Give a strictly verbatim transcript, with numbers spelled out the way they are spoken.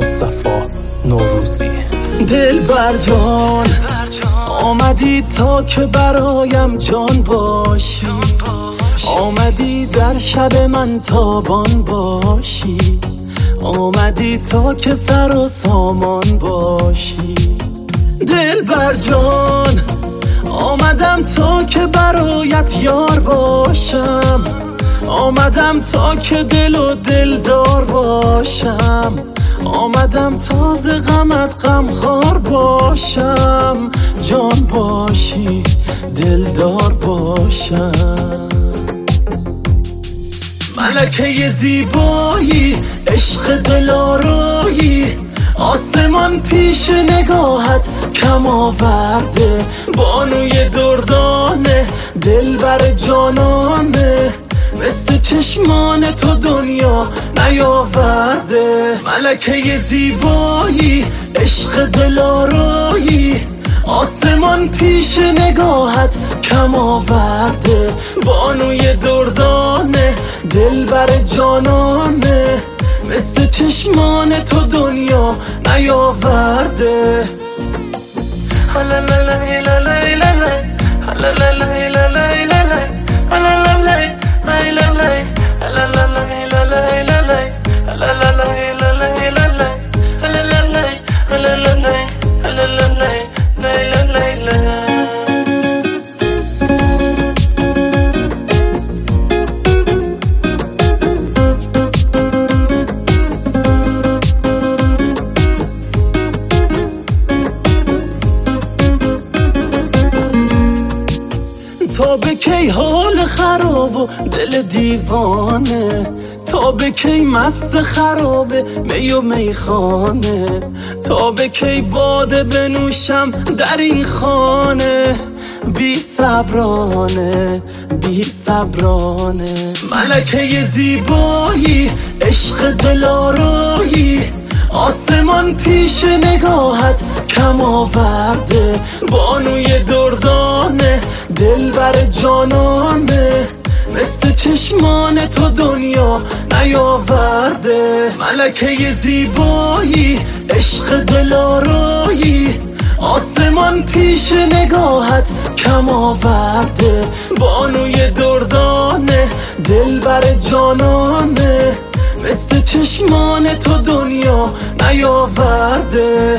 مصطفی نوروزی. دل بر جان آمدی تا که برایم جان باشی، آمدی در شب من تابان باشی، آمدی تا که سر و سامان باشی. دل بر جان آمدم تا که برایت یار باشم، آمدم تا که دل و دلدار باشم، آمدم تا ز غمت غمخوار باشم، جان باشی دلدار باشم. ملکه زیبایی عشق دلارایی، آسمان پیش نگاهت کم آورده، بانوی دردانه دلبر جانانه، مثل چشمان تو دنیا نیاورده. ملکه زیبایی عشق دلارایی، آسمان پیش نگاهت کم آورده، بانوی دردانه دلبر جانانه، مثل چشمان تو دنیا نیاورده. تا به کی حال خراب و دل دیوانه، تا به کی مست خرابه می و میخانه، تا به کی باده بنوشم در این خانه، بی صبرانه بی صبرانه. ملکه زیبایی عشق دلارایی، آسمان پیش نگاهت کم آورده، بانوی دردانه دلبر جانانه، مثل چشمان تو دنیا نیاورده. ملکه زیبایی عشق دلارایی، آسمان پیش نگاهت کم آورده، بانوی دردانه دلبر جانانه، مثل چشمان تو دنیا نیاورده.